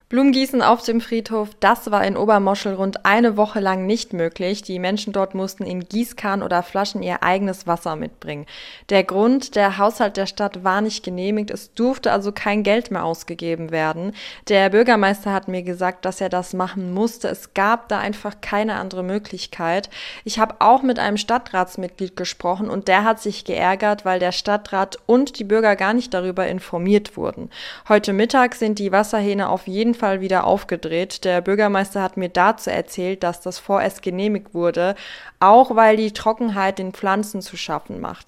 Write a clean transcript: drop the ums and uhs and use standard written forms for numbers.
Blumengießen auf dem Friedhof, das war in Obermoschel rund eine Woche lang nicht möglich. Die Menschen dort mussten in Gießkannen oder Flaschen ihr eigenes Wasser mitbringen. Der Grund, der Haushalt der Stadt war nicht genehmigt, es durfte also kein Geld mehr ausgegeben werden. Der Bürgermeister hat mir gesagt, dass er das machen musste. Es gab da einfach keine andere Möglichkeit. Ich habe auch mit einem Stadtratsmitglied gesprochen und der hat sich geärgert, weil der Stadtrat und die Bürger gar nicht darüber informiert wurden. Heute Mittag sind die Wasserhähne auf jeden Fall wieder aufgedreht. Der Bürgermeister hat mir dazu erzählt, dass das vorerst genehmigt wurde, auch weil die Trockenheit den Pflanzen zu schaffen macht.